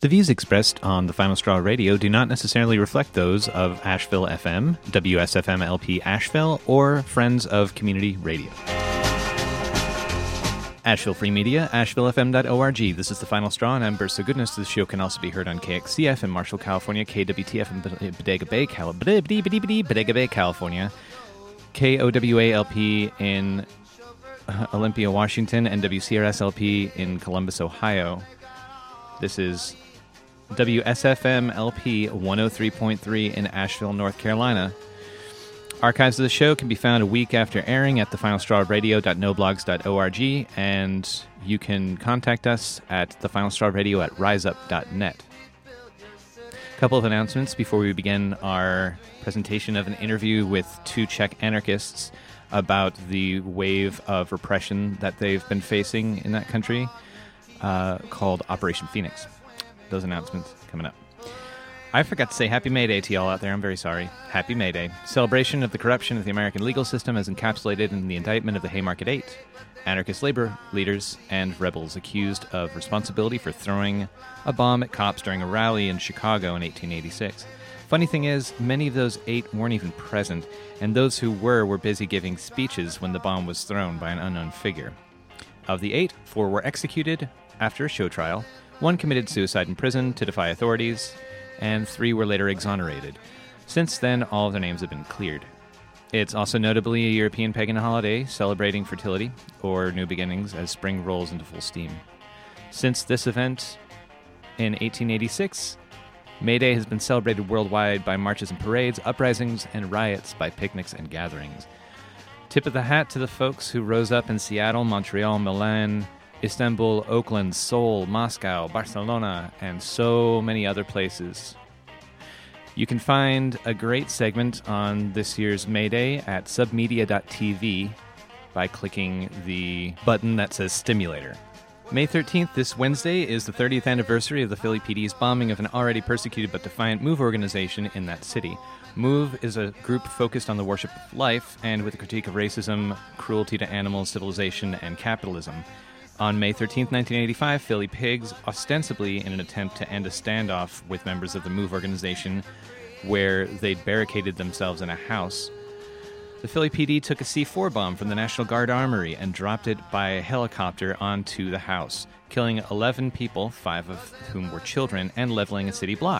The views expressed on the Final Straw Radio do not necessarily reflect those of Asheville FM, WSFM LP Asheville, or Friends of Community Radio. Asheville Free Media, AshevilleFM.org. This is the Final Straw, and I'm Burst of Goodness. This show can also be heard on KXCF in Marshall, California, KWTF in Bodega Bay, California, KOWALP in Olympia, Washington, and WCRS-LP in Columbus, Ohio. This is WSFM LP 103.3 in Asheville, North Carolina. Archives of the show can be found a week after airing at thefinalstrawradio.noblogs.org, and you can contact us at thefinalstrawradio@riseup.net. A couple of announcements before we begin our presentation of an interview with two Czech anarchists about the wave of repression that they've been facing in that country, called Operation Phoenix. Those announcements coming up. I forgot to say Happy May Day to y'all out there. I'm very sorry. Happy May Day. Celebration of the corruption of the American legal system as encapsulated in the indictment of the Haymarket Eight, anarchist labor leaders and rebels accused of responsibility for throwing a bomb at cops during a rally in Chicago in 1886. Funny thing is, many of those 8 weren't even present, and those who were busy giving speeches when the bomb was thrown by an unknown figure. Of the 8, 4 were executed after a show trial, 1 committed suicide in prison to defy authorities, and 3 were later exonerated. Since then, all of their names have been cleared. It's also notably a European pagan holiday celebrating fertility or new beginnings as spring rolls into full steam. Since this event in 1886, May Day has been celebrated worldwide by marches and parades, uprisings, and riots, by picnics and gatherings. Tip of the hat to the folks who rose up in Seattle, Montreal, Milan, Istanbul, Oakland, Seoul, Moscow, Barcelona, and so many other places. You can find a great segment on this year's May Day at submedia.tv by clicking the button that says Stimulator. May 13th, this Wednesday, is the 30th anniversary of the Philly PD's bombing of an already persecuted but defiant MOVE organization in that city. MOVE is a group focused on the worship of life and with a critique of racism, cruelty to animals, civilization, and capitalism. On May 13, 1985, Philly Pigs, ostensibly in an attempt to end a standoff with members of the MOVE organization where they'd barricaded themselves in a house, the Philly PD took a C4 bomb from the National Guard Armory and dropped it by a helicopter onto the house, killing 11 people, 5 of whom were children, and leveling a city block.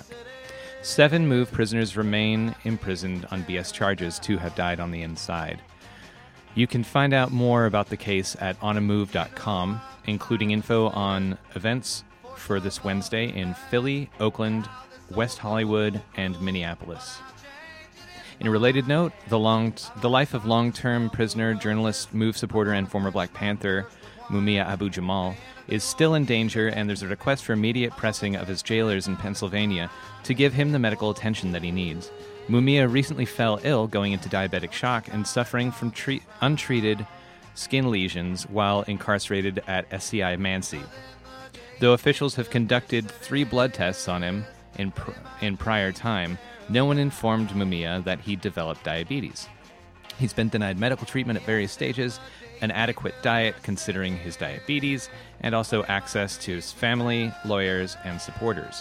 7 MOVE prisoners remain imprisoned on BS charges. 2 have died on the inside. You can find out more about the case at onamove.com, including info on events for this Wednesday in Philly, Oakland, West Hollywood, and Minneapolis. In a related note, the life of long-term prisoner, journalist, MOVE supporter, and former Black Panther, Mumia Abu-Jamal, is still in danger, and there's a request for immediate pressing of his jailers in Pennsylvania to give him the medical attention that he needs. Mumia recently fell ill, going into diabetic shock and suffering from untreated skin lesions while incarcerated at SCI Mansi. Though officials have conducted 3 blood tests on him in prior time, no one informed Mumia that he developed diabetes. He's been denied medical treatment at various stages, an adequate diet considering his diabetes, and also access to his family, lawyers, and supporters.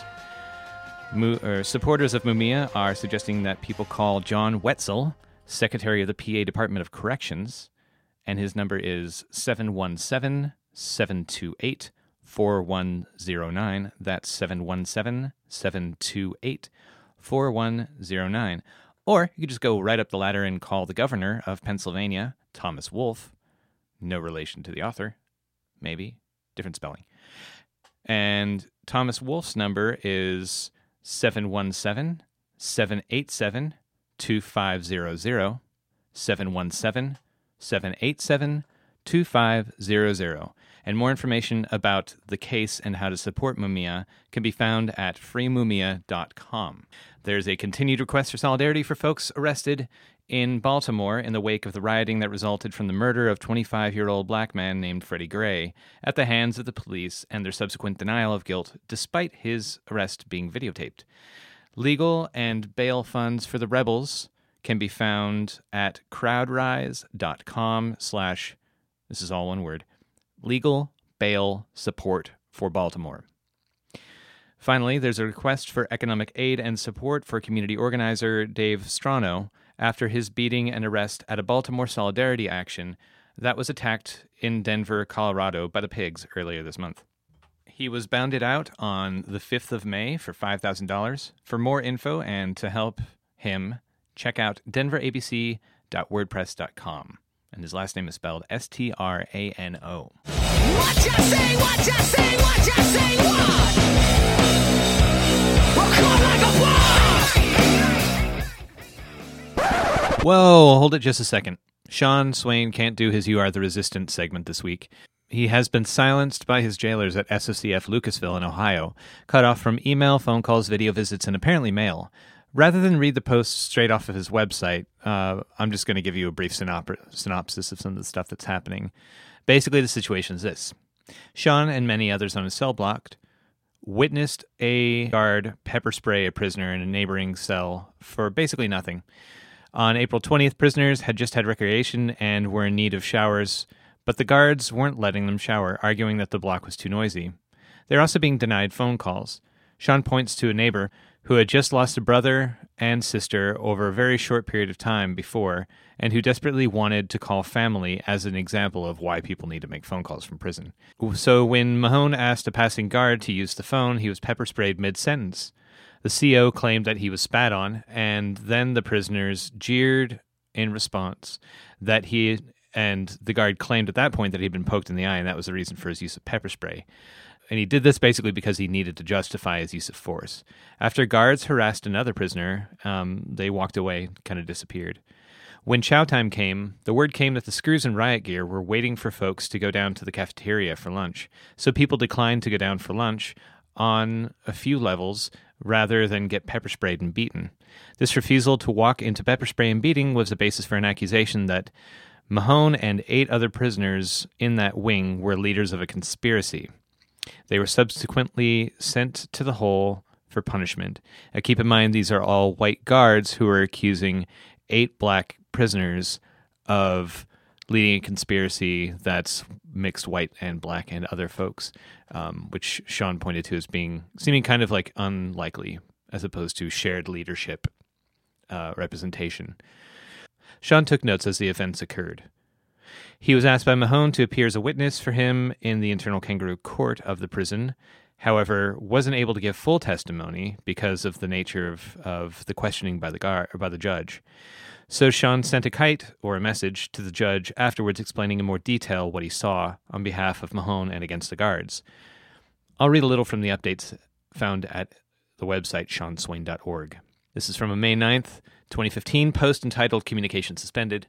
Supporters of Mumia are suggesting that people call John Wetzel, Secretary of the PA Department of Corrections, and his number is 717-728-4109. That's 717-728-4109. Or you could just go right up the ladder and call the governor of Pennsylvania, Thomas Wolfe. No relation to the author. Maybe. Different spelling. And Thomas Wolfe's number is 717-787-2500, 717-787-2500. And more information about the case and how to support Mumia can be found at freemumia.com. There's a continued request for solidarity for folks arrested in Baltimore in the wake of the rioting that resulted from the murder of 25-year-old black man named Freddie Gray at the hands of the police and their subsequent denial of guilt despite his arrest being videotaped. Legal and bail funds for the rebels can be found at crowdrise.com/ this is all one word, legal bail support for Baltimore. Finally, there's a request for economic aid and support for community organizer Dave Strano after his beating and arrest at a Baltimore Solidarity action that was attacked in Denver, Colorado by the Pigs earlier this month. He was bounded out on the 5th of May for $5,000. For more info and to help him, check out denverabc.wordpress.com. And his last name is spelled Strano. What you say, what you say, what you say, what? We'll come like a bomb! Whoa, hold it just a second. Sean Swain can't do his You Are the Resistance segment this week. He has been silenced by his jailers at SOCF Lucasville in Ohio, cut off from email, phone calls, video visits, and apparently mail. Rather than read the post straight off of his website, I'm just going to give you a brief synopsis of some of the stuff that's happening. Basically, the situation is this. Sean and many others on his cell block witnessed a guard pepper spray a prisoner in a neighboring cell for basically nothing. On April 20th, prisoners had just had recreation and were in need of showers, but the guards weren't letting them shower, arguing that the block was too noisy. They're also being denied phone calls. Sean points to a neighbor who had just lost a brother and sister over a very short period of time before, and who desperately wanted to call family as an example of why people need to make phone calls from prison. So when Mahone asked a passing guard to use the phone, he was pepper sprayed mid-sentence. The CO claimed that he was spat on, and then the prisoners jeered in response that and the guard claimed at that point that he'd been poked in the eye, and that was the reason for his use of pepper spray. And he did this basically because he needed to justify his use of force. After guards harassed another prisoner, they walked away, kind of disappeared. When chow time came, the word came that the screws and riot gear were waiting for folks to go down to the cafeteria for lunch. So people declined to go down for lunch on a few levels rather than get pepper sprayed and beaten. This refusal to walk into pepper spray and beating was the basis for an accusation that Mahone and 8 other prisoners in that wing were leaders of a conspiracy. They were subsequently sent to the hole for punishment. Keep in mind, these are all white guards who are accusing 8 black prisoners of leading a conspiracy that's mixed white and black and other folks, which Sean pointed to as seeming kind of like unlikely as opposed to shared leadership representation. Sean took notes as the events occurred. He was asked by Mahone to appear as a witness for him in the internal kangaroo court of the prison, however, wasn't able to give full testimony because of the nature of the questioning by the judge. So Sean sent a kite, or a message, to the judge afterwards explaining in more detail what he saw on behalf of Mahone and against the guards. I'll read a little from the updates found at the website seanswain.org. This is from a May 9th, 2015 post entitled Communication Suspended.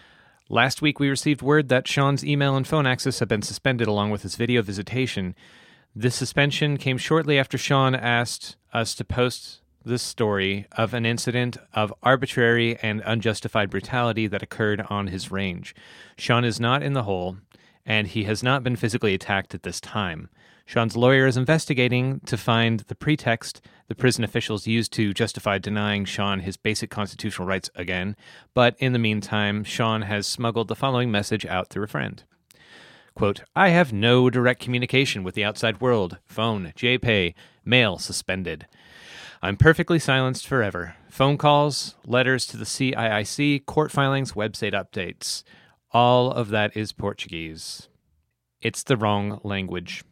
Last week we received word that Sean's email and phone access have been suspended along with his video visitation. This suspension came shortly after Sean asked us to post this story of an incident of arbitrary and unjustified brutality that occurred on his range. Sean is not in the hole, and he has not been physically attacked at this time. Sean's lawyer is investigating to find the pretext the prison officials used to justify denying Sean his basic constitutional rights again, but in the meantime, Sean has smuggled the following message out through a friend. Quote, I have no direct communication with the outside world. Phone, JPay, mail suspended. I'm perfectly silenced forever. Phone calls, letters to the CIIC, court filings, website updates. All of that is Portuguese. It's the wrong language.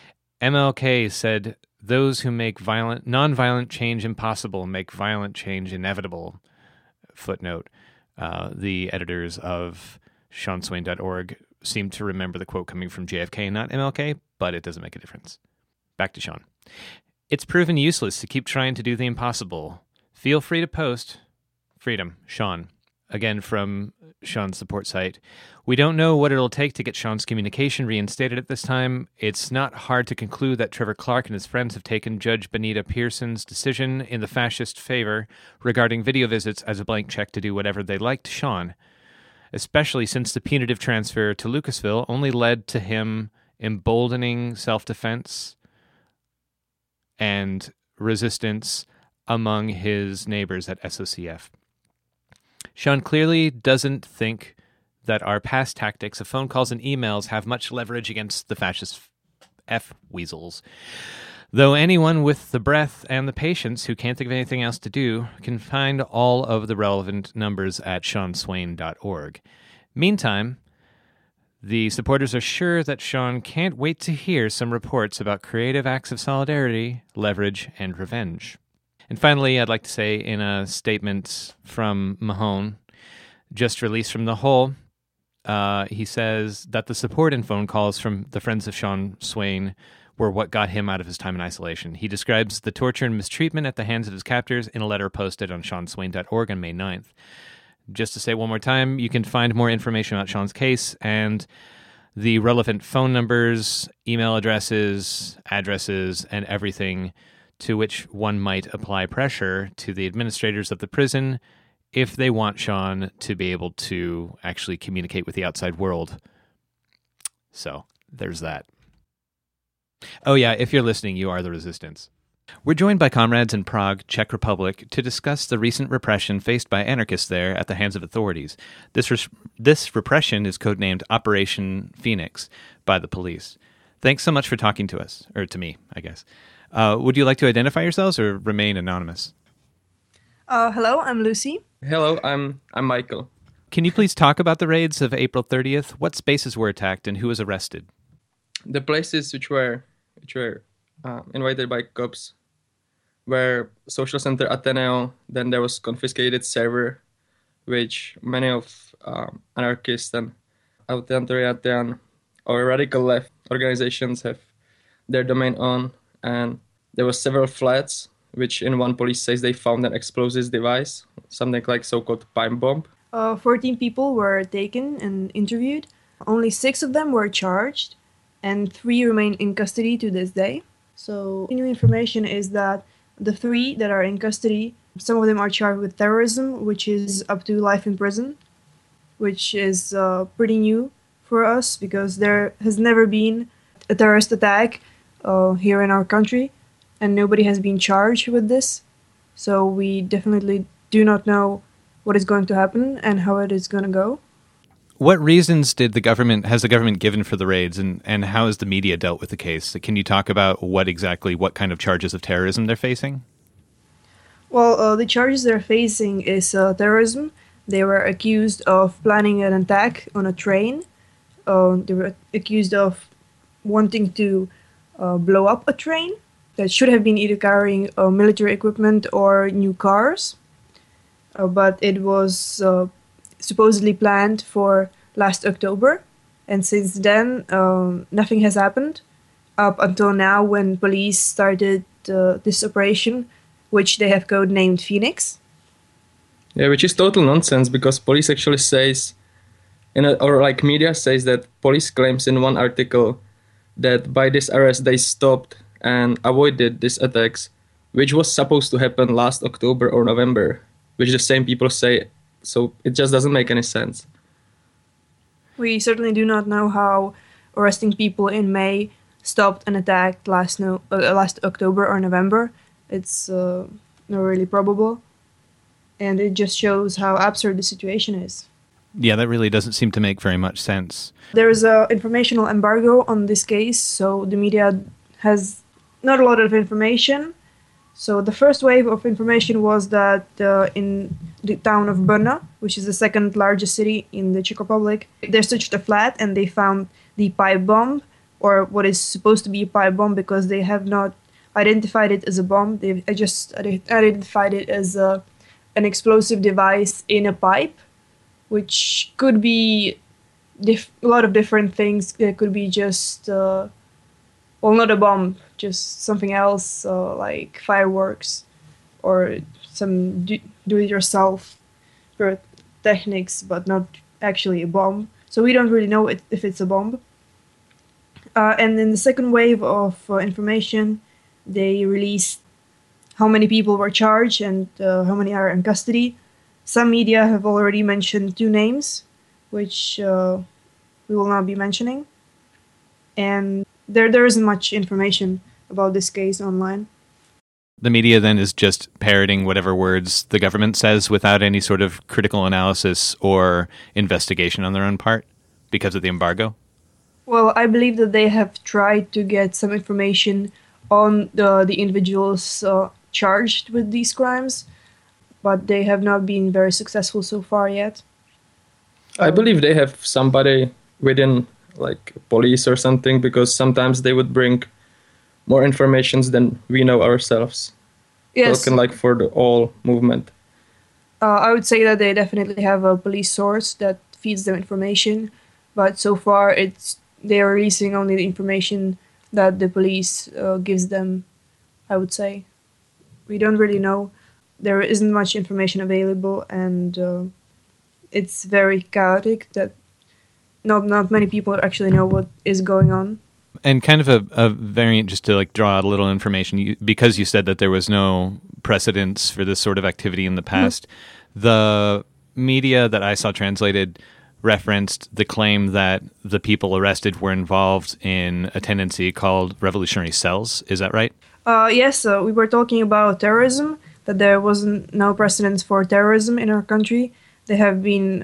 MLK said, those who make nonviolent change impossible make violent change inevitable. Footnote. The editors of seanswain.org seem to remember the quote coming from JFK, not MLK, but it doesn't make a difference. Back to Sean. It's proven useless to keep trying to do the impossible. Feel free to post. Freedom, Sean. Again, from Sean's support site. We don't know what it'll take to get Sean's communication reinstated at this time. It's not hard to conclude that Trevor Clark and his friends have taken Judge Benita Pearson's decision in the fascist favor regarding video visits as a blank check to do whatever they like to Sean, especially since the punitive transfer to Lucasville only led to him emboldening self-defense and resistance among his neighbors at SOCF. Sean clearly doesn't think that our past tactics of phone calls and emails have much leverage against the fascist F-weasels. Though anyone with the breath and the patience who can't think of anything else to do can find all of the relevant numbers at SeanSwain.org. Meantime, the supporters are sure that Sean can't wait to hear some reports about creative acts of solidarity, leverage, and revenge. And finally, I'd like to say in a statement from Mahone, just released from The Hole, he says that the support and phone calls from the friends of Sean Swain were what got him out of his time in isolation. He describes the torture and mistreatment at the hands of his captors in a letter posted on SeanSwain.org on May 9th. Just to say one more time, you can find more information about Sean's case and the relevant phone numbers, email addresses, addresses, and everything to which one might apply pressure to the administrators of the prison if they want Sean to be able to actually communicate with the outside world. So, there's that. Oh yeah, if you're listening, you are the resistance. We're joined by comrades in Prague, Czech Republic, to discuss the recent repression faced by anarchists there at the hands of authorities. This repression is codenamed Operation Phoenix by the police. Thanks so much for talking to us, or to me, I guess. Would you like to identify yourselves or remain anonymous? Hello, I'm Lucy. Hello, I'm Michael. Can you please talk about the raids of April 30th? What spaces were attacked and who was arrested? The places which were invaded by cops were Social Center Ateneo. Then there was confiscated server, which many of anarchists and authoritarian or radical left organizations have their domain on. And there were several flats, which in one police says they found an explosives device, something like so-called pipe bomb. 14 people were taken and interviewed. Only 6 of them were charged, and 3 remain in custody to this day. So, new information is that the 3 that are in custody, some of them are charged with terrorism, which is up to life in prison, which is pretty new for us because there has never been a terrorist attack here in our country, and nobody has been charged with this. So we definitely do not know what is going to happen and how it is going to go. What reasons has the government given for the raids, and how has the media dealt with the case? Can you talk about what kind of charges of terrorism they're facing? Well, the charges they're facing is terrorism. They were accused of planning an attack on a train. They were accused of wanting to blow up a train that should have been either carrying military equipment or new cars. But it was supposedly planned for last October, and since then nothing has happened up until now when police started this operation, which they have codenamed Phoenix. Yeah, which is total nonsense because police actually says, media says that police claims in one article that by this arrest they stopped and avoided these attacks, which was supposed to happen last October or November, which the same people say. So it just doesn't make any sense. We certainly do not know how arresting people in May stopped an attack last October or November. It's not really probable. And it just shows how absurd the situation is. Yeah, that really doesn't seem to make very much sense. There is an informational embargo on this case, so the media has not a lot of information. So the first wave of information was that in the town of Brno, which is the second largest city in the Czech Republic, they searched a flat and they found the pipe bomb, or what is supposed to be a pipe bomb because they have not identified it as a bomb. They just identified it as an explosive device in a pipe, which could be a lot of different things. It could be just... not a bomb, just something else like fireworks or some do-it-yourself techniques, but not actually a bomb. So we don't really know if it's a bomb. And in the second wave of information, they released how many people were charged and how many are in custody. Some media have already mentioned 2 names, which we will not be mentioning. And there isn't much information about this case online. The media then is just parroting whatever words the government says without any sort of critical analysis or investigation on their own part because of the embargo? Well, I believe that they have tried to get some information on the individuals charged with these crimes, but they have not been very successful so far yet. I believe they have somebody within like police or something, because sometimes they would bring more informations than we know ourselves. Yes, Talking like for the all movement. I would say that they definitely have a police source that feeds them information, but so far they are releasing only the information that the police gives them. I would say we don't really know. There isn't much information available, and it's very chaotic. That not many people actually know what is going on. And kind of a variant, just to like draw out a little information, because you said that there was no precedence for this sort of activity in the past. The media that I saw translated referenced the claim that the people arrested were involved in a tendency called revolutionary cells. Is that right? Yes, we were talking about terrorism, that there wasn't no precedence for terrorism in our country. There have been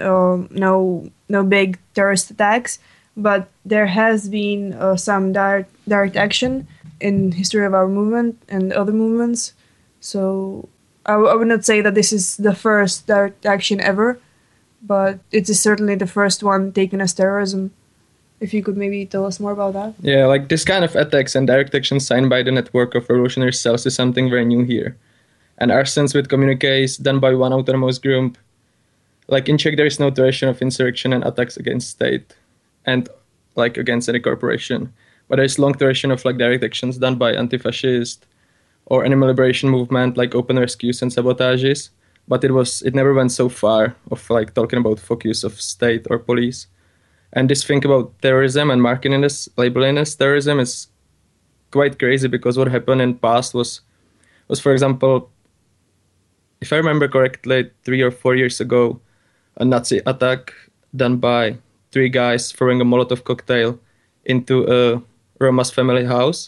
no big terrorist attacks, but there has been some direct action in history of our movement and other movements. So I would not say that this is the first direct action ever, but it is certainly the first one taken as terrorism. If you could maybe tell us more about that. Yeah, like this kind of attacks and direct action signed by the network of revolutionary cells is something very new here. And arsons with communiques done by one autonomous group. Like in Czech, there is no tradition of insurrection and attacks against state and like against any corporation. But there is long tradition of like direct actions done by anti-fascist or animal liberation movement, like open rescues and sabotages. But it never went so far of like talking about focus of state or police. And this thing about terrorism and marketing this, labeling as terrorism is quite crazy, because what happened in the past was for example, if I remember correctly, 3 or 4 years ago, a Nazi attack done by 3 guys throwing a Molotov cocktail into a Roma's family house.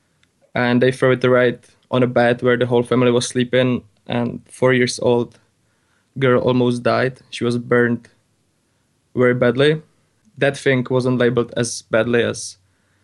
And they threw it right on a bed where the whole family was sleeping, and 4-year-old girl almost died. She was burned very badly. That thing wasn't labeled as badly as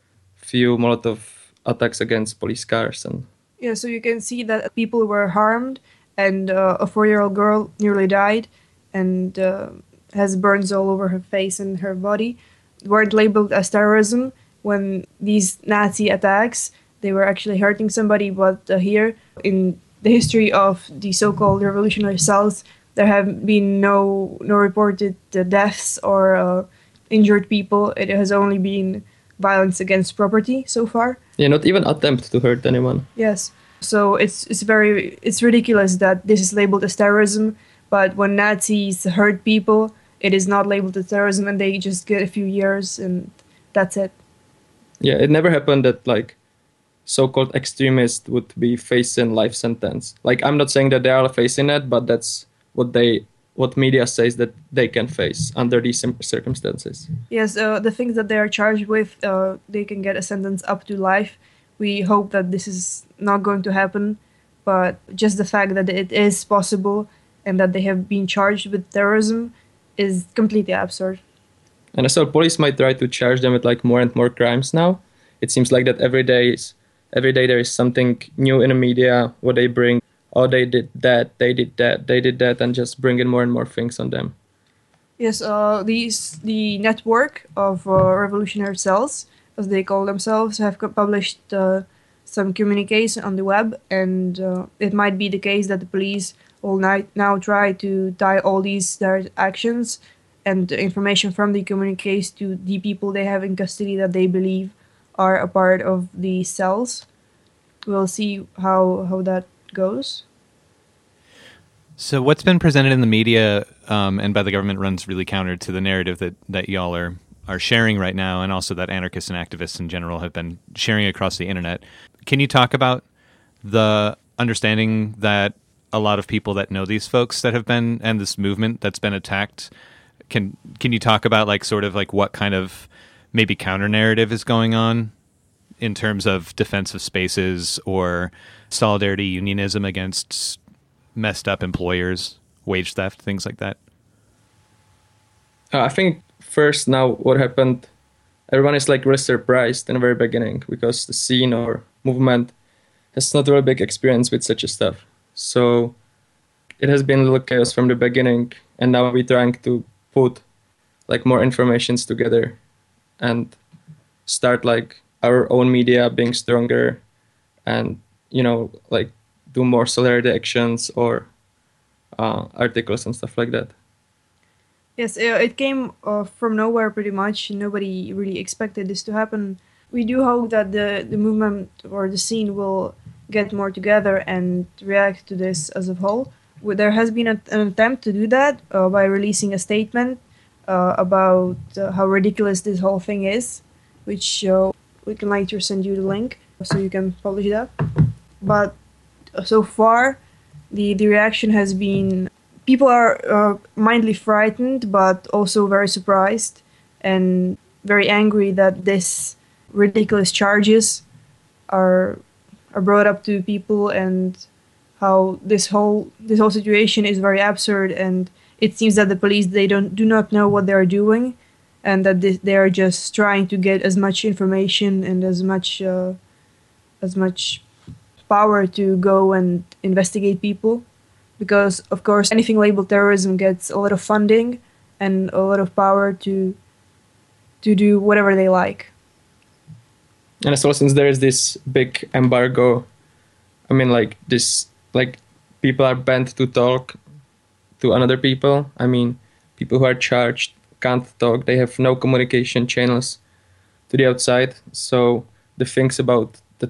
few Molotov attacks against police cars. And yeah, so you can see that people were harmed, and a 4-year-old girl nearly died, and has burns all over her face and her body. Weren't labeled as terrorism when these Nazi attacks, they were actually hurting somebody. But here, in the history of the so-called revolutionary cells, there have been no reported deaths or injured people. It has only been violence against property so far. yeah, not even attempt to hurt anyone. Yes. So it's ridiculous that this is labeled as terrorism, but when Nazis hurt people, it is not labeled as terrorism, and they just get a few years, and that's it. Yeah, it never happened that like so-called extremists would be facing life sentence. Like I'm not saying that they are facing it, but that's what media says that they can face under these circumstances. Yes, the things that they are charged with, they can get a sentence up to life. We hope that this is not going to happen, but just the fact that it is possible and that they have been charged with terrorism is completely absurd. And so police might try to charge them with like more and more crimes now. It seems like that every day there is something new in the media what they bring. Oh, they did that, and just bring in more and more things on them. Yes, the network of revolutionary cells, as they call themselves, have published some communiques on the web, and it might be the case that the police will now try to tie all these direct actions and the information from the communiques to the people they have in custody that they believe are a part of the cells. We'll see how that goes. So what's been presented in the media and by the government runs really counter to the narrative that y'all are sharing right now, and also that anarchists and activists in general have been sharing across the internet. Can you talk about the understanding that a lot of people that know these folks that have been, and this movement that's been attacked, can you talk about like sort of like what kind of maybe counter narrative is going on in terms of defensive spaces or solidarity, unionism against messed up employers, wage theft, things like that? I think first now what happened, everyone is like really surprised in the very beginning, because the scene or movement has not really big experience with such a stuff. So it has been a little chaos from the beginning, and now we're trying to put like more informations together and start like our own media being stronger, and like do more solidarity actions or articles and stuff like that. Yes, it came from nowhere pretty much. Nobody really expected this to happen. We do hope that the movement or the scene will get more together and react to this as a whole. There has been an attempt to do that by releasing a statement about how ridiculous this whole thing is, which we can later send you the link so you can publish that. But so far, the reaction has been people are mildly frightened, but also very surprised and very angry that this ridiculous charges are brought up to people, and how this whole situation is very absurd. And it seems that the police, they do not know what they are doing, and that they are just trying to get as much information and as much power to go and investigate people, because of course anything labeled terrorism gets a lot of funding and a lot of power to do whatever they like. And as well, since there is this big embargo, I mean, like this, like people are banned to talk to another people. I mean, people who are charged can't talk. They have no communication channels to the outside. So the things about the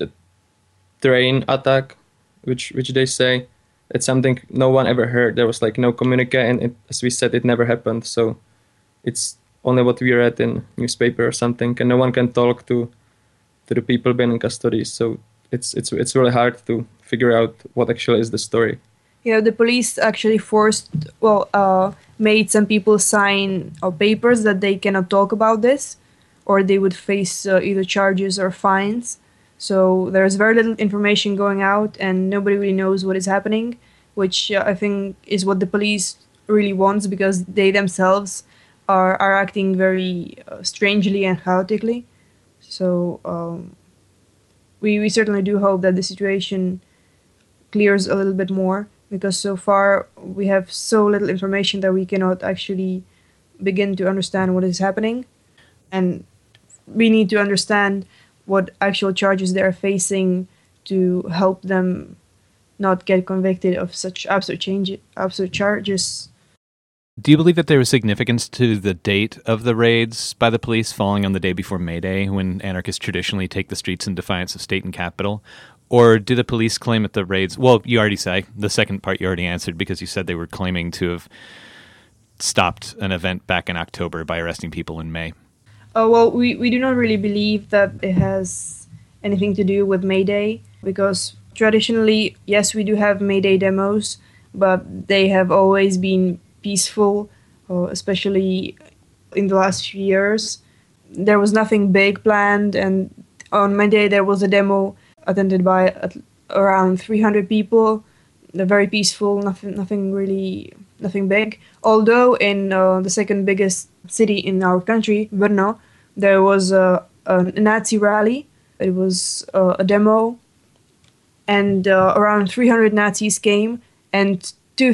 train attack, which they say, it's something no one ever heard. There was like no communique, and as we said, it never happened. So it's only what we read in newspaper or something, and no one can talk to the people being in custody. So it's really hard to figure out what actually is the story. Yeah, the police actually made some people sign papers that they cannot talk about this, or they would face either charges or fines. So there's very little information going out, and nobody really knows what is happening, which I think is what the police really wants, because they themselves are acting very strangely and chaotically. So we certainly do hope that the situation clears a little bit more, because so far we have so little information that we cannot actually begin to understand what is happening. And we need to understand what actual charges they are facing to help them not get convicted of such absurd charges. Do you believe that there was significance to the date of the raids by the police falling on the day before May Day, when anarchists traditionally take the streets in defiance of state and capital? Or do the police claim that the raids... Well, you already say, the second part you already answered, because you said they were claiming to have stopped an event back in October by arresting people in May. Well, we do not really believe that it has anything to do with May Day, because traditionally, yes, we do have May Day demos, but they have always been peaceful, especially in the last few years. There was nothing big planned, and on May Day there was a demo attended by around 300 people. They're very peaceful, nothing big. Although in the second biggest city in our country, Brno, there was a Nazi rally. It was a demo, and around 300 Nazis came, and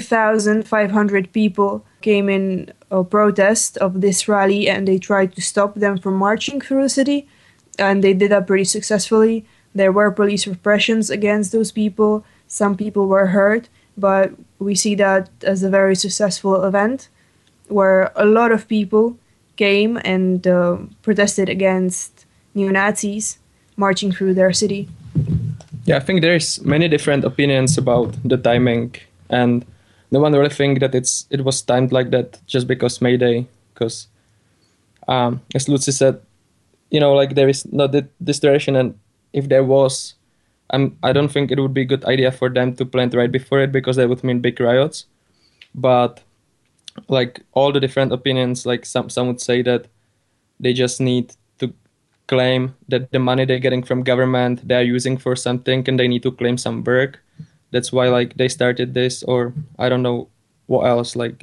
2,500 people came in a protest of this rally, and they tried to stop them from marching through the city, and they did that pretty successfully. There were police repressions against those people. Some people were hurt, but we see that as a very successful event, where a lot of people came and protested against neo-Nazis marching through their city. Yeah, I think there's many different opinions about the timing, and no one really think that it was timed like that just because May Day, because as Lucy said, like there is not this duration, and if there was, I don't think it would be a good idea for them to plant right before it, because that would mean big riots. But like all the different opinions, like some would say that they just need to claim that the money they're getting from government they're using for something, and they need to claim some work. That's why like they started this, or I don't know what else. Like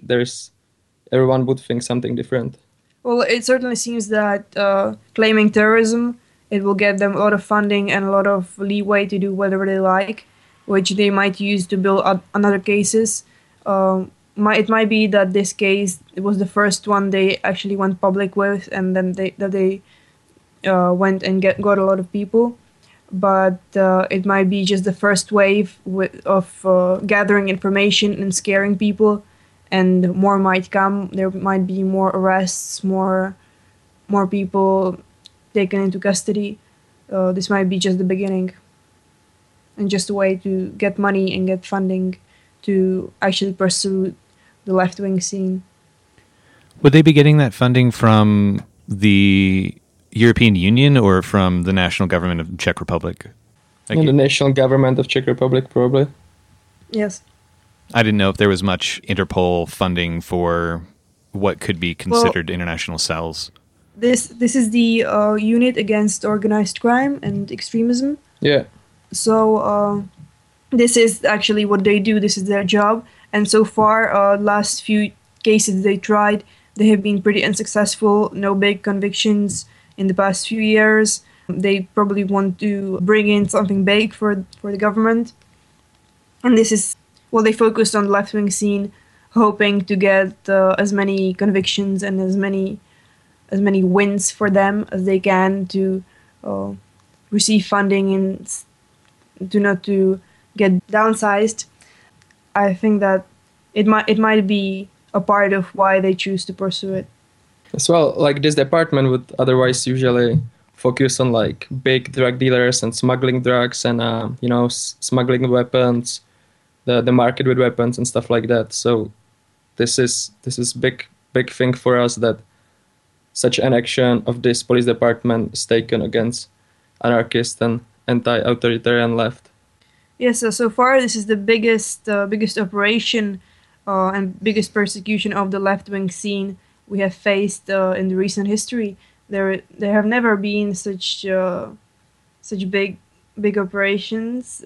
everyone would think something different. Well, it certainly seems that claiming terrorism it will get them a lot of funding and a lot of leeway to do whatever they like, which they might use to build up another cases. It might be that this case it was the first one they actually went public with, and then they went and got a lot of people. But it might be just the first wave of gathering information and scaring people, and more might come. There might be more arrests, more people taken into custody. This might be just the beginning, and just a way to get money and get funding to actually pursue the left-wing scene. Would they be getting that funding from the European Union or from the national government of Czech Republic? And the national government of Czech Republic, probably. Yes. I didn't know if there was much Interpol funding for what could be considered international cells. This is the unit against organized crime and extremism. Yeah. So this is actually what they do. This is their job. And so far, last few cases they tried, they have been pretty unsuccessful. No big convictions in the past few years. They probably want to bring in something big for the government. And this is, well, they focused on the left-wing scene, hoping to get as many convictions and as many wins for them as they can to receive funding and to get downsized. I think that it might be a part of why they choose to pursue it. As well, like this department would otherwise usually focus on like big drug dealers and smuggling drugs and smuggling weapons, the market with weapons and stuff like that. So this is big thing for us that such an action of this police department is taken against anarchist and anti-authoritarian left. Yes, so far this is the biggest operation and biggest persecution of the left-wing scene we have faced in the recent history. There have never been such big operations,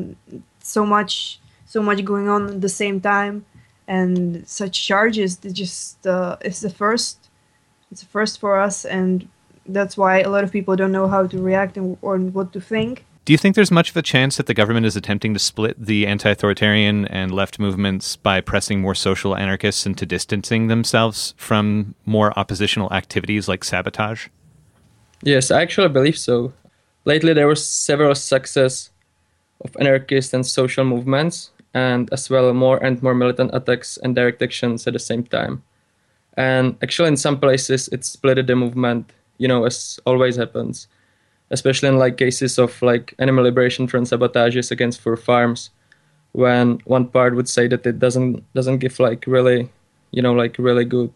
so much going on at the same time, and such charges. It's the first. It's a first for us, and that's why a lot of people don't know how to react or what to think. Do you think there's much of a chance that the government is attempting to split the anti-authoritarian and left movements by pressing more social anarchists into distancing themselves from more oppositional activities like sabotage? Yes, I actually believe so. Lately there were several success of anarchist and social movements, and as well more and more militant attacks and direct actions at the same time. And actually in some places it split the movement, as always happens. Especially in like cases of like animal liberation front sabotages against fur farms, when one part would say that it doesn't give like really, like really good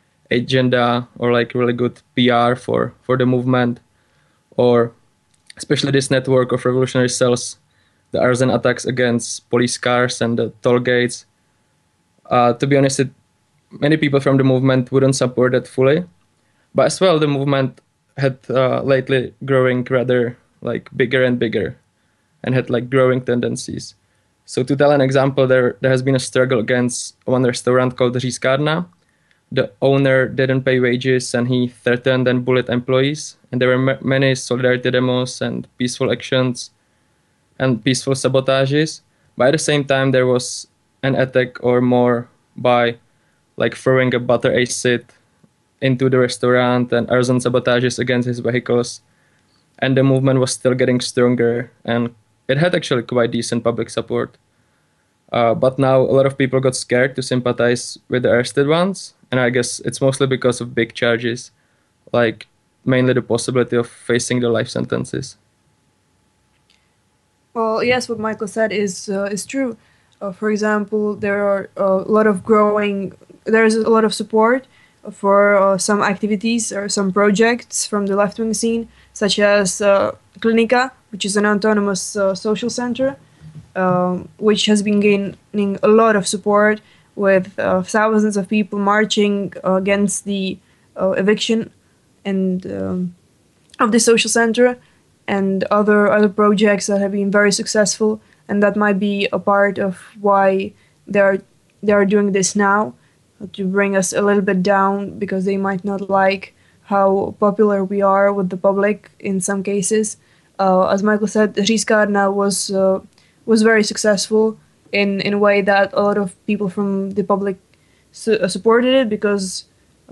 agenda or like really good PR for the movement, or especially this network of revolutionary cells, the arson attacks against police cars and the toll gates. To be honest, many people from the movement wouldn't support that fully, but as well the movement had lately growing rather like bigger and bigger and had like growing tendencies. So to tell an example, there has been a struggle against one restaurant called Řízkárna. The owner didn't pay wages and he threatened and bullied employees. And there were many solidarity demos and peaceful actions and peaceful sabotages. But at the same time, there was an attack or more by like throwing a butter acid into the restaurant and arson sabotages against his vehicles. And the movement was still getting stronger, and it had actually quite decent public support. But now a lot of people got scared to sympathize with the arrested ones, and I guess it's mostly because of big charges, like mainly the possibility of facing the life sentences. Well, yes, what Michael said is true. For example, there is a lot of support for some activities or some projects from the left-wing scene, such as Klinika, which is an autonomous social center, which has been gaining a lot of support with thousands of people marching against the eviction and of the social center, and other projects that have been very successful, and that might be a part of why they are doing this now, to bring us a little bit down, because they might not like how popular we are with the public in some cases. As Michael said, Giscard was very successful in a way that a lot of people from the public supported it because,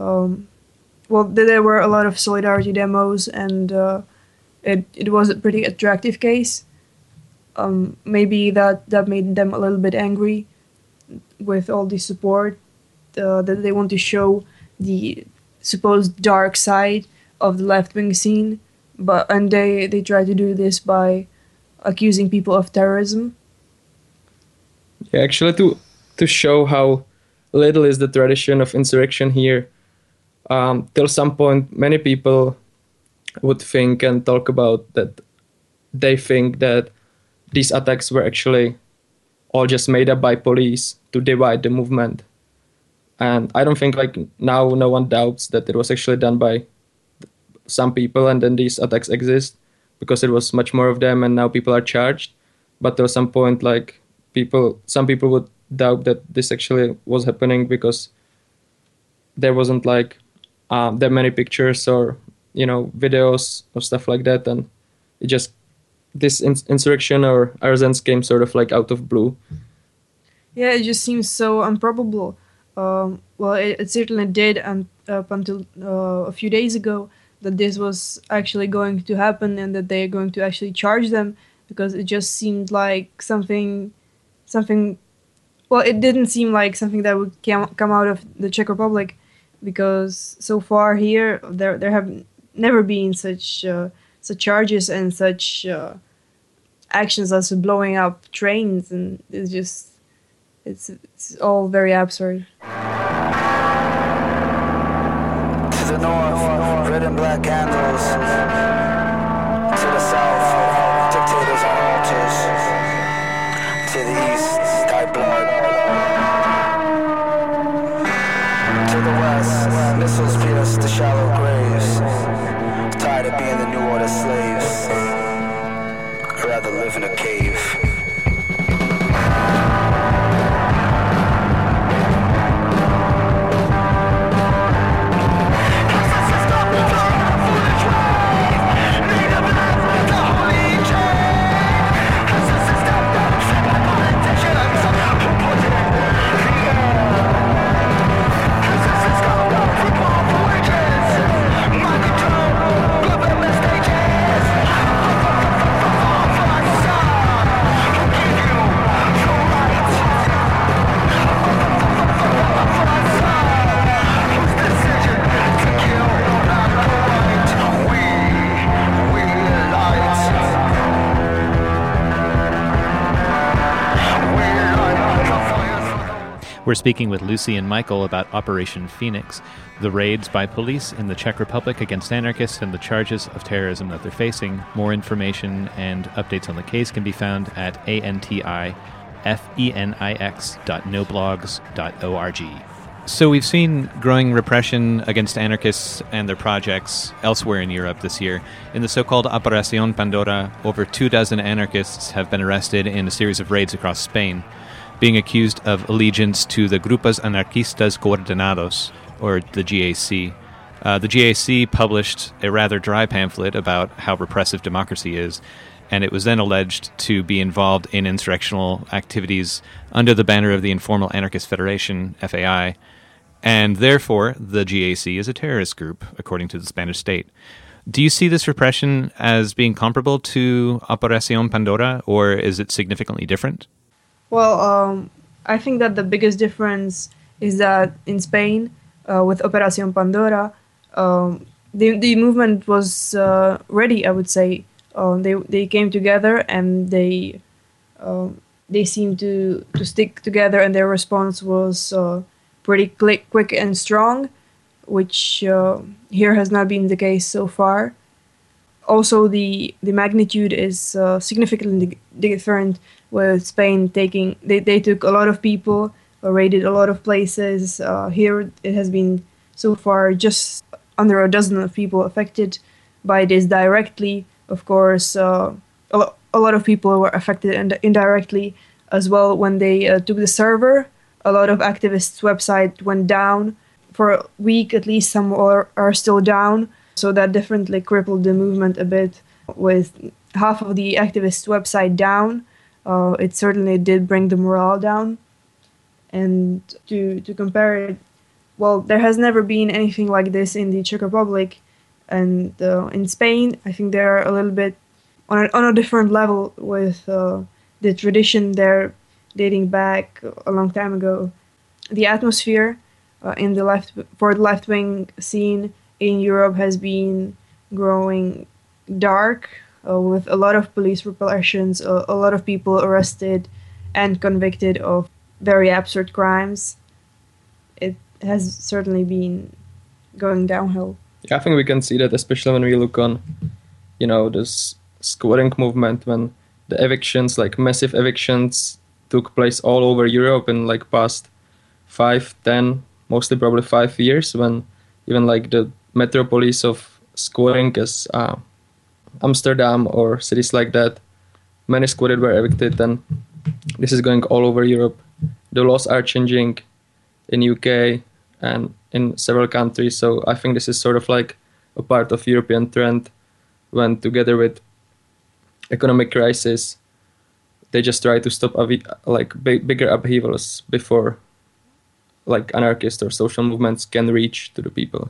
there were a lot of solidarity demos and it was a pretty attractive case. Maybe that made them a little bit angry with all the support that they want to show the supposed dark side of the left-wing scene, and they try to do this by accusing people of terrorism. Yeah, actually, to show how little is the tradition of insurrection here, till some point, many people would think and talk about that they think that these attacks were actually all just made up by police to divide the movement. And I don't think now no one doubts that it was actually done by some people and then these attacks exist because it was much more of them and now people are charged. But till some point, some people would doubt that this actually was happening because there wasn't that many pictures or videos or stuff like that, and it just this insurrection or arrests came sort of out of blue. Yeah, it just seems so improbable. It certainly did up until a few days ago that this was actually going to happen and that they're going to actually charge them, because it just seemed like something. Well, it didn't seem like something that would come out of the Czech Republic, because so far here there have never been such charges and such actions as blowing up trains, and it's all very absurd. To the north, red and black candles. To the south, dictators on altars. To the east, thy blood. To the west, missiles pierce the shallow graves. Tired of being the New Order slaves. I'd rather live in a cave. We're speaking with Lucy and Michael about Operation Phoenix, the raids by police in the Czech Republic against anarchists and the charges of terrorism that they're facing. More information and updates on the case can be found at antifenix.noblogs.org. So we've seen growing repression against anarchists and their projects elsewhere in Europe this year. In the so-called Operación Pandora, over 24 anarchists have been arrested in a series of raids across Spain, being accused of allegiance to the Grupos Anarquistas Coordinados, or the GAC. The GAC published a rather dry pamphlet about how repressive democracy is, and it was then alleged to be involved in insurrectional activities under the banner of the Informal Anarchist Federation, FAI, and therefore the GAC is a terrorist group, according to the Spanish state. Do you see this repression as being comparable to Operación Pandora, or is it significantly different? Well, I think that the biggest difference is that in Spain, with Operación Pandora, the movement was ready, I would say. They came together and they seemed to stick together, and their response was pretty quick and strong, which here has not been the case so far. Also, the magnitude is significantly different, with Spain they took a lot of people, raided a lot of places. Here it has been so far just under a dozen of people affected by this directly. Of course, a lot of people were affected indirectly as well when they took the server. A lot of activists' website went down for a week at least, some are still down. So that definitely crippled the movement a bit. With half of the activist website down, it certainly did bring the morale down. And to compare it, well, there has never been anything like this in the Czech Republic. And in Spain, I think they're a little bit on a different level with the tradition there dating back a long time ago. The atmosphere for the left-wing scene in Europe has been growing dark, with a lot of police repressions, a lot of people arrested and convicted of very absurd crimes. It has certainly been going downhill. Yeah, I think we can see that, especially when we look on, this squatting movement, when the evictions, like massive evictions, took place all over Europe in like past 5, 10, mostly probably 5 years, when even like the metropolis of squatting as Amsterdam or cities like that, many squatters were evicted, and this is going all over Europe. The laws are changing in UK and in several countries, so I think this is sort of like a part of European trend, when together with economic crisis, they just try to stop bigger upheavals before like anarchist or social movements can reach to the people.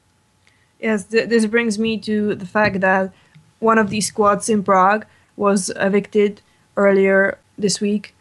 Yes, this brings me to the fact that one of these squads in Prague was evicted earlier this week.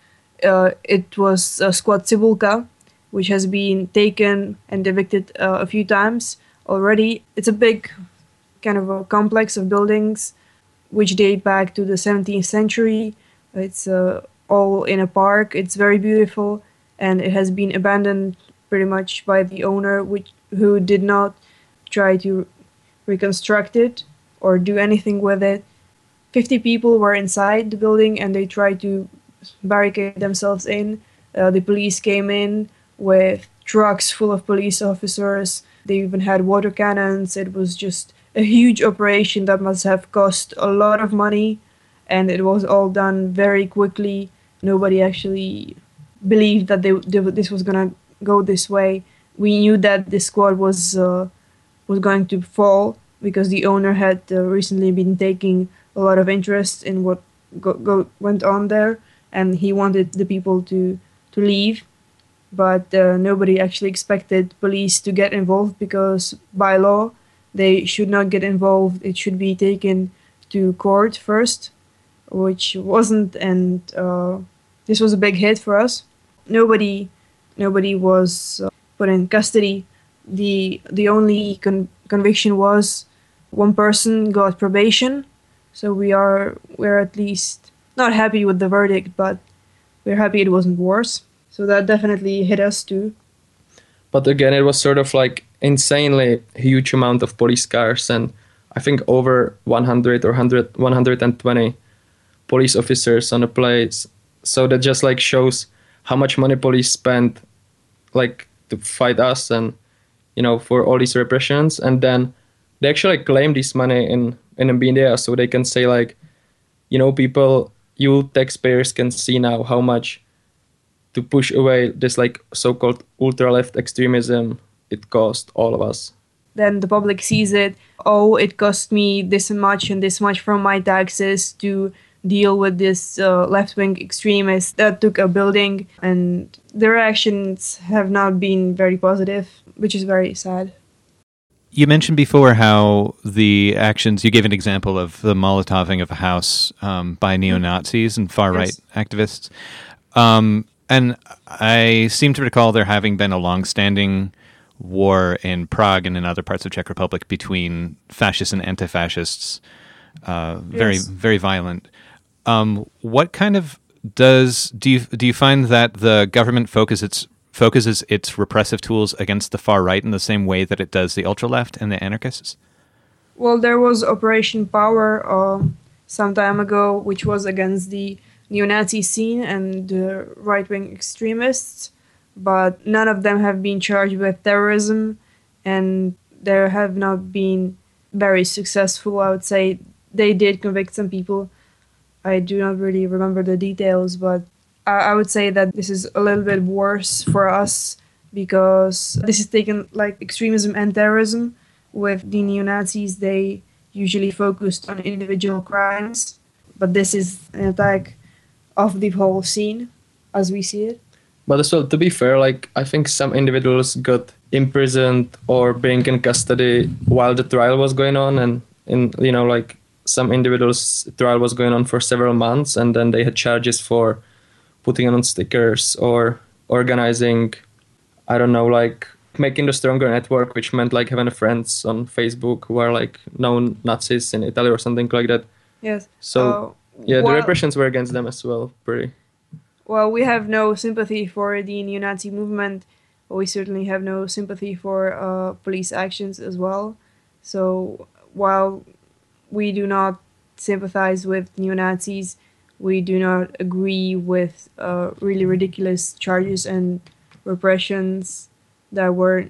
It was Squad Cibulka, which has been taken and evicted a few times already. It's a big kind of a complex of buildings which date back to the 17th century. It's all in a park. It's very beautiful, and it has been abandoned pretty much by the owner, who did not try to reconstruct it or do anything with it. 50 people were inside the building, and they tried to barricade themselves in. The police came in with trucks full of police officers. They even had water cannons. It was just a huge operation that must have cost a lot of money, and it was all done very quickly. Nobody actually believed that this was gonna go this way. We knew that this squad was going to fall because the owner had recently been taking a lot of interest in what went on there, and he wanted the people to leave. But nobody actually expected police to get involved, because by law they should not get involved. It should be taken to court first, which wasn't, and this was a big hit for us. Nobody was put in custody. The only conviction was one person got probation, so we're at least not happy with the verdict, but we're happy it wasn't worse. So that definitely hit us too. But again, it was sort of like insanely huge amount of police cars, and I think over 100 or 120 police officers on the place. So that just like shows how much money police spent like to fight us and for all these repressions. And then they actually claim this money in media, so they can say like, people, you taxpayers can see now how much to push away this like so-called ultra-left extremism it cost all of us. Then the public sees it. Oh, it cost me this much and this much from my taxes to deal with this left-wing extremist that took a building, and the reactions have not been very positive, which is very sad. You mentioned before how the actions, you gave an example of the Molotoving of a house by neo-Nazis and far-right activists. And I seem to recall there having been a long-standing war in Prague and in other parts of Czech Republic between fascists and anti-fascists, very, very violent. What kind of do you find that the government focuses its repressive tools against the far right in the same way that it does the ultra-left and the anarchists? Well, there was Operation Power some time ago, which was against the neo-Nazi scene and the right-wing extremists, but none of them have been charged with terrorism, and they have not been very successful, I would say. They did convict some people. I do not really remember the details, but I would say that this is a little bit worse for us because this is taken like extremism and terrorism. With the neo-Nazis, they usually focused on individual crimes, but this is an attack of the whole scene as we see it. But as well, to be fair, like I think some individuals got imprisoned or being in custody while the trial was going on, and like some individuals' trial was going on for several months, and then they had charges for putting on stickers or organizing, I don't know, like making the stronger network, which meant like having friends on Facebook who are like known Nazis in Italy or something like that. Yes. So the repressions were against them as well, pretty. Well, we have no sympathy for the neo-Nazi movement, but we certainly have no sympathy for police actions as well. So while we do not sympathize with neo-Nazis, we do not agree with really ridiculous charges and repressions that were,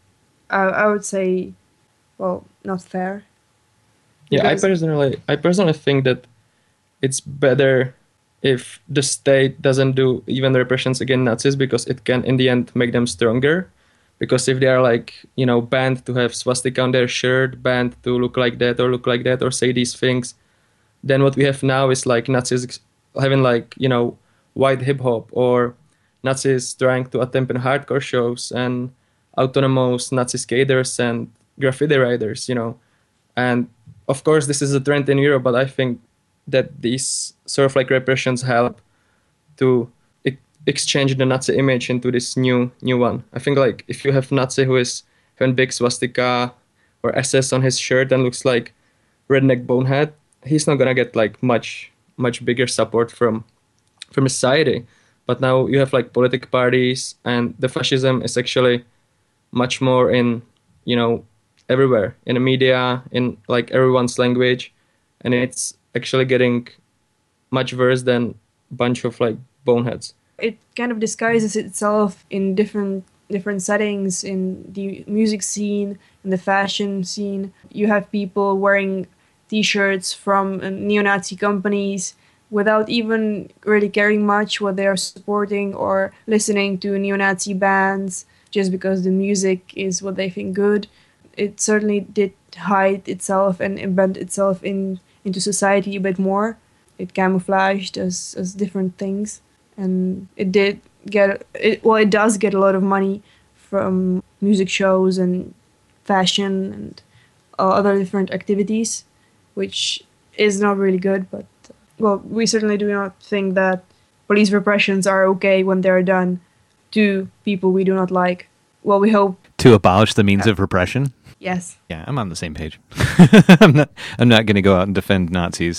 I would say, well, not fair. Yeah, I personally think that it's better if the state doesn't do even the repressions against Nazis, because it can in the end make them stronger. Because if they are like, banned to have swastika on their shirt, banned to look like that or say these things, then what we have now is like Nazis having like, white hip hop, or Nazis trying to attempt in hardcore shows, and autonomous Nazi skaters and graffiti writers, And of course, this is a trend in Europe, but I think that these sort of like repressions help to exchange the Nazi image into this new one. I think like if you have Nazi who is having big swastika or SS on his shirt and looks like redneck bonehead, he's not gonna get like much bigger support from society. But now you have like political parties, and the fascism is actually much more in everywhere, in the media, in like everyone's language, and it's actually getting much worse than a bunch of like boneheads. It kind of disguises itself in different settings, in the music scene, in the fashion scene. You have people wearing t-shirts from neo-Nazi companies without even really caring much what they are supporting, or listening to neo-Nazi bands just because the music is what they think good. It certainly did hide itself and embed itself into society a bit more. It camouflaged as different things, and it does get a lot of money from music shows and fashion and other different activities, which is not really good. But we certainly do not think that police repressions are okay when they're done to people we do not like. Well, we hope to abolish the means of repression. Yes. Yeah, I'm on the same page. I'm not going to go out and defend Nazis.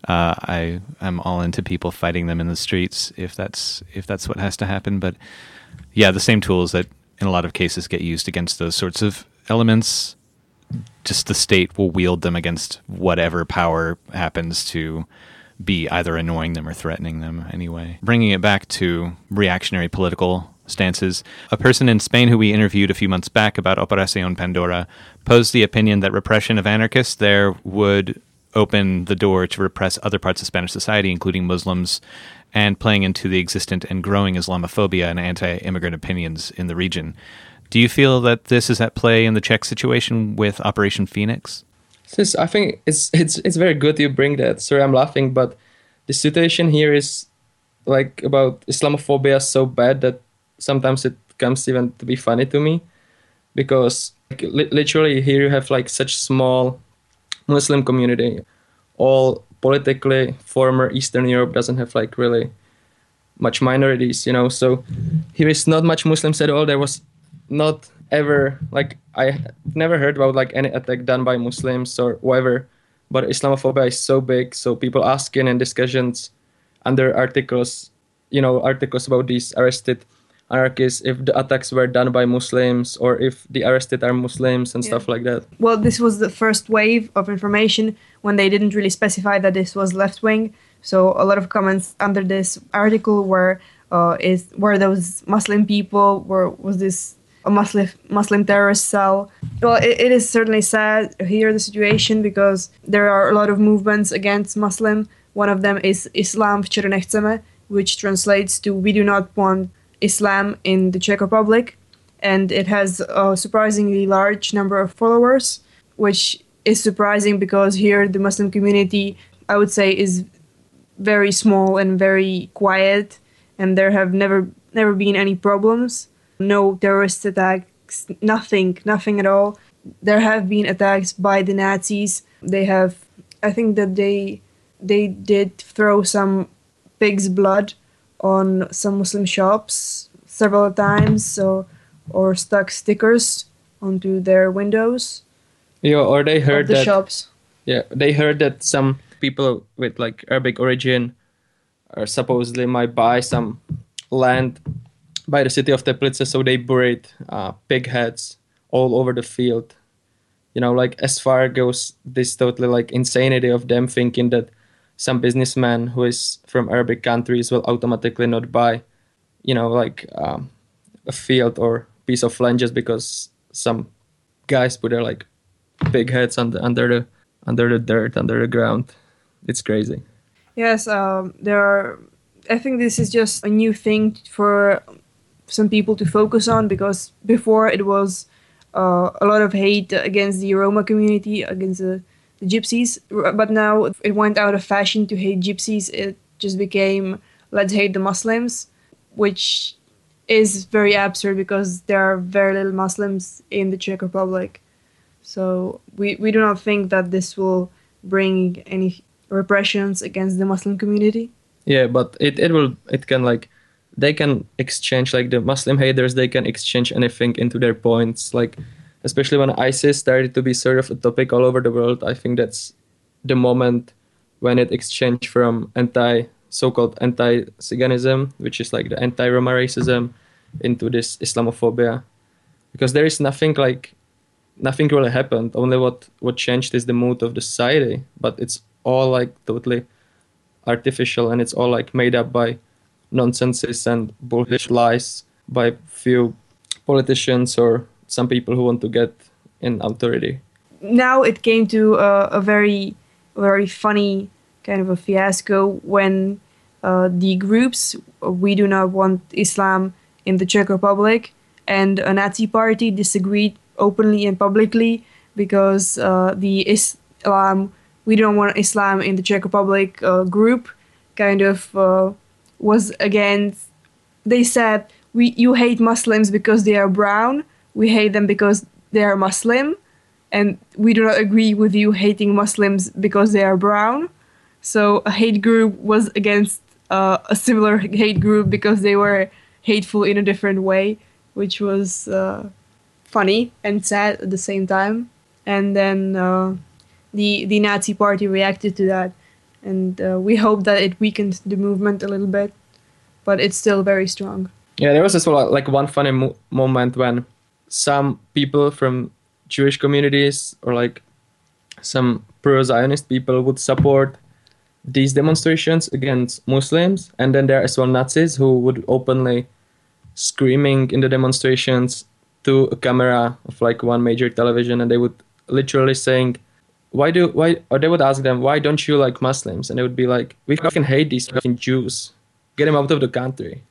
I'm all into people fighting them in the streets if that's what has to happen. But yeah, the same tools that in a lot of cases get used against those sorts of elements, just the state will wield them against whatever power happens to be either annoying them or threatening them anyway. Bringing it back to reactionary political stances, a person in Spain who we interviewed a few months back about Operación Pandora posed the opinion that repression of anarchists there would open the door to repress other parts of Spanish society, including Muslims, and playing into the existent and growing Islamophobia and anti-immigrant opinions in the region. Do you feel that this is at play in the Czech situation with Operation Phoenix? I think it's very good you bring that. Sorry, I'm laughing, but the situation here is like about Islamophobia so bad that sometimes it comes even to be funny to me, because like, literally here you have like such small Muslim community. All politically, former Eastern Europe doesn't have like really much minorities, so here is not much Muslims at all. There was not ever, like, I never heard about like any attack done by Muslims or whatever, but Islamophobia is so big, so people asking in discussions under articles about these arrested anarchists if the attacks were done by Muslims or if the arrested are Muslims and stuff like that. Well, this was the first wave of information when they didn't really specify that this was left-wing, so a lot of comments under this article were those Muslim people, was this a Muslim terrorist cell? Well, it is certainly sad here, the situation, because there are a lot of movements against Muslim. One of them is Islám v Černechceme, which translates to "We do not want Islam in the Czech Republic." and it has a surprisingly large number of followers, which is surprising because here the Muslim community, I would say, is very small and very quiet, and there have never been any problems, no terrorist attacks, nothing at all. There have been attacks by the Nazis. I think that they did throw some pig's blood on some Muslim shops several times, or stuck stickers onto their windows Yeah, or they of heard the that. shops. Yeah, they heard that some people with like Arabic origin are supposedly might buy some land by the city of Teplice, so they buried pig heads all over the field. You know, like as far goes this totally like insanity of them thinking that some businessman who is from Arabic countries will automatically not buy, you know, like a field or piece of land just because some guys put their like pig heads under the dirt, under the ground. It's crazy. Yes, there are. I think this is just a new thing for some people to focus on, because before it was a lot of hate against the Roma community, against the gypsies, but now it went out of fashion to hate gypsies. It just became, let's hate the Muslims, which is very absurd because there are very little Muslims in the Czech Republic. So we do not think that this will bring any repressions against the Muslim community. Yeah, but it can like they can exchange, like the Muslim haters, they can exchange anything into their points. Like especially when ISIS started to be sort of a topic all over the world, I think that's the moment when it exchanged from so-called anti-Ziganism, which is like the anti-Roma racism, into this Islamophobia, because there is nothing really happened. Only what changed is the mood of the society, but it's all like totally artificial, and it's all like made up by nonsenses and bullshit lies by few politicians or some people who want to get in authority. Now it came to a very, very funny kind of a fiasco when the groups We Do Not Want Islam in the Czech Republic and a Nazi party disagreed openly and publicly, because the We Don't Want Islam in the Czech Republic group kind of was against. They said, you hate Muslims because they are brown, we hate them because they are Muslim, and we do not agree with you hating Muslims because they are brown. So a hate group was against a similar hate group because they were hateful in a different way, which was funny and sad at the same time. And then the Nazi party reacted to that, and we hope that it weakened the movement a little bit, but it's still very strong. Yeah, there was as well like one funny moment when some people from Jewish communities or like some pro-Zionist people would support these demonstrations against Muslims, and then there are as well Nazis who would openly screaming in the demonstrations to a camera of like one major television, and they would literally saying, or they would ask them, why don't you like Muslims? And they would be like, we fucking hate these fucking Jews, get them out of the country.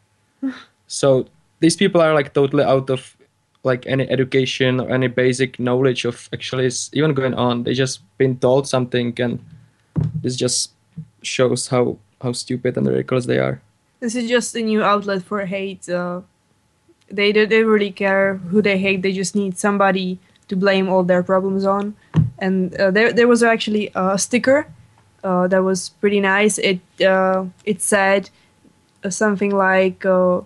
So these people are like totally out of like any education or any basic knowledge of actually is even going on. They just been told something, and this just shows how stupid and ridiculous they are. This is just a new outlet for hate. They don't really care who they hate. They just need somebody to blame all their problems on. And there was actually a sticker that was pretty nice. It said something like,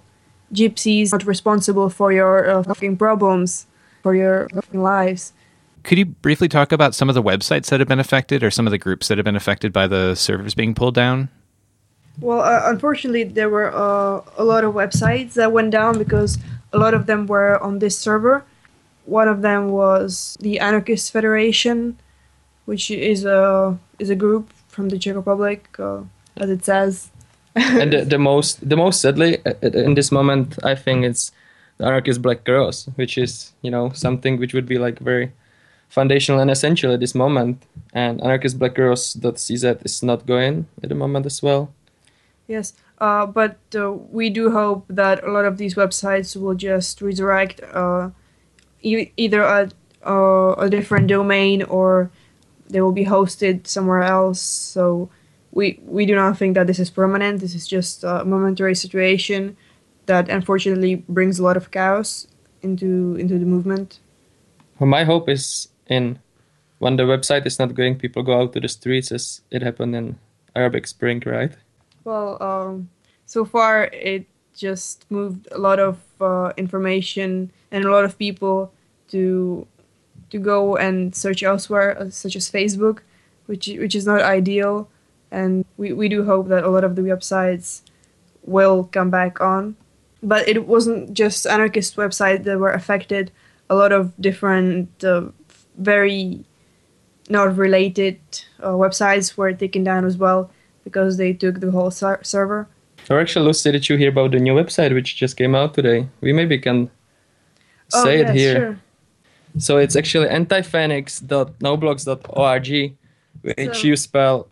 gypsies not responsible for your fucking problems, for your fucking lives. Could you briefly talk about some of the websites that have been affected, or some of the groups that have been affected by the servers being pulled down? Well, unfortunately, there were a lot of websites that went down because a lot of them were on this server. One of them was the Anarchist Federation, which is a group from the Czech Republic, as it says. And the most sadly in this moment, I think it's the Anarchist Black Cross, which is, you know, something which would be like very foundational and essential at this moment. And anarchistblackcross.cz is not going at the moment as well. Yes. But we do hope that a lot of these websites will just resurrect either a different domain or they will be hosted somewhere else. So we do not think that this is permanent. This is just a momentary situation that unfortunately brings a lot of chaos into the movement. Well, my hope is in when the website is not going, people go out to the streets as it happened in Arabic Spring, right? Well, so far it just moved a lot of information and a lot of people to go and search elsewhere, such as Facebook, which is not ideal. And we do hope that a lot of the websites will come back on. But it wasn't just anarchist websites that were affected. A lot of different, very not related websites were taken down as well because they took the whole server. Or actually, Lucy, did you hear about the new website which just came out today? We maybe can say it here. Sure. So it's actually antiphenix.noblogs.org, which you spell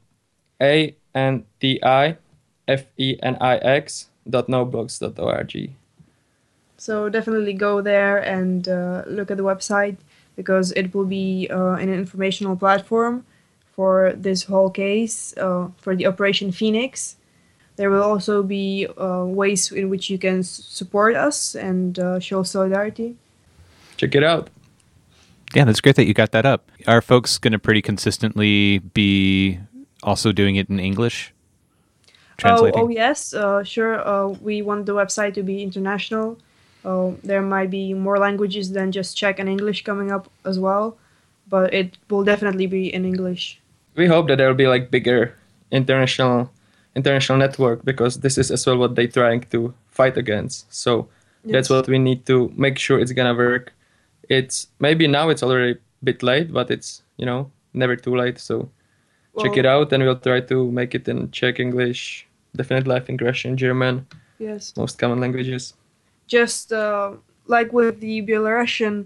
ANTIFENIX.noblogs.org. So definitely go there and look at the website because it will be an informational platform for this whole case, for the Operation Phoenix. There will also be ways in which you can support us and show solidarity. Check it out. Yeah, that's great that you got that up. Are folks going to pretty consistently be also doing it in English? Translating? Oh yes, sure. We want the website to be international. There might be more languages than just Czech and English coming up as well, but it will definitely be in English. We hope that there will be like bigger international network because this is as well what they're trying to fight against. So that's what we need to make sure it's gonna work. It's maybe now it's already a bit late, but it's never too late. So check it out, and we'll try to make it in Czech, English, definitely I think Russian, German. Yes. Most common languages. Just like with the Belarusian